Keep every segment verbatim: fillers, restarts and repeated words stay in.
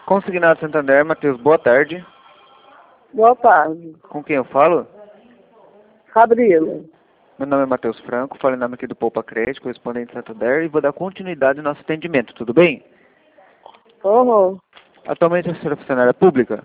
Consignado Santander, Matheus, boa tarde. Boa tarde. Com quem eu falo? Gabriela. Meu nome é Matheus Franco, falo em nome aqui do Poupa Crédito, correspondente Santander, e vou dar continuidade ao nosso atendimento, tudo bem? Uhum. Atualmente a senhora é funcionária pública?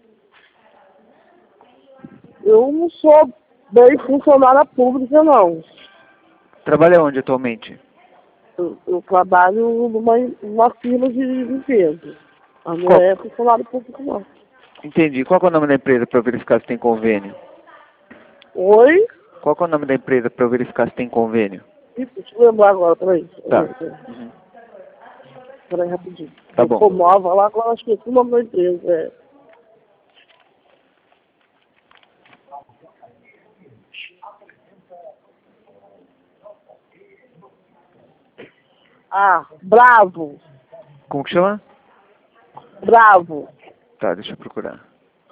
Eu não sou bem funcionária pública, não. Trabalha onde atualmente? Eu, eu trabalho numa, numa firma de limpeza. A minha Qual? é funcionária pública, não. Entendi. Qual que é o nome da empresa para eu verificar se tem convênio? Oi? Qual que é o nome da empresa para eu verificar se tem convênio? Isso, deixa eu lembrar agora, peraí. Tá. Uhum. Peraí, rapidinho. Tá Eu bom. tô nova lá, agora eu esqueci o nome da empresa. É. Ah, Bravo. Como que chama? Bravo. Tá, deixa eu procurar.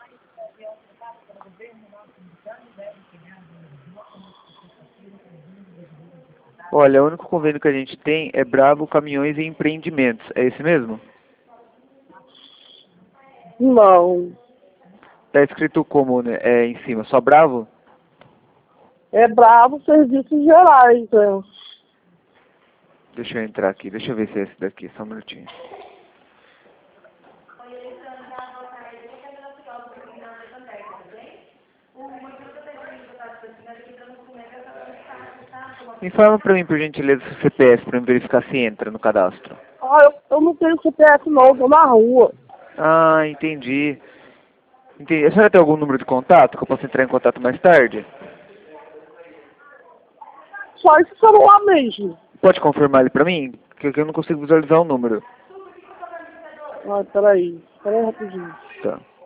Olha, o único convênio que a gente tem é Bravo Caminhões e Empreendimentos. É esse mesmo? Não. Tá escrito como, né? É em cima, só Bravo? É Bravo Serviços Gerais, é. Deixa eu entrar aqui, deixa eu ver se é esse daqui, só um minutinho. Informa pra mim, por gentileza, o C P F pra eu verificar se entra no cadastro. Ah, eu, eu não tenho C P F não, eu tô na rua. Ah, entendi. Entendi. A senhora tem algum número de contato que eu possa entrar em contato mais tarde? Só esse celular mesmo. Pode confirmar ele pra mim? Que eu não consigo visualizar o número. Ah, peraí. Peraí rapidinho. Tá.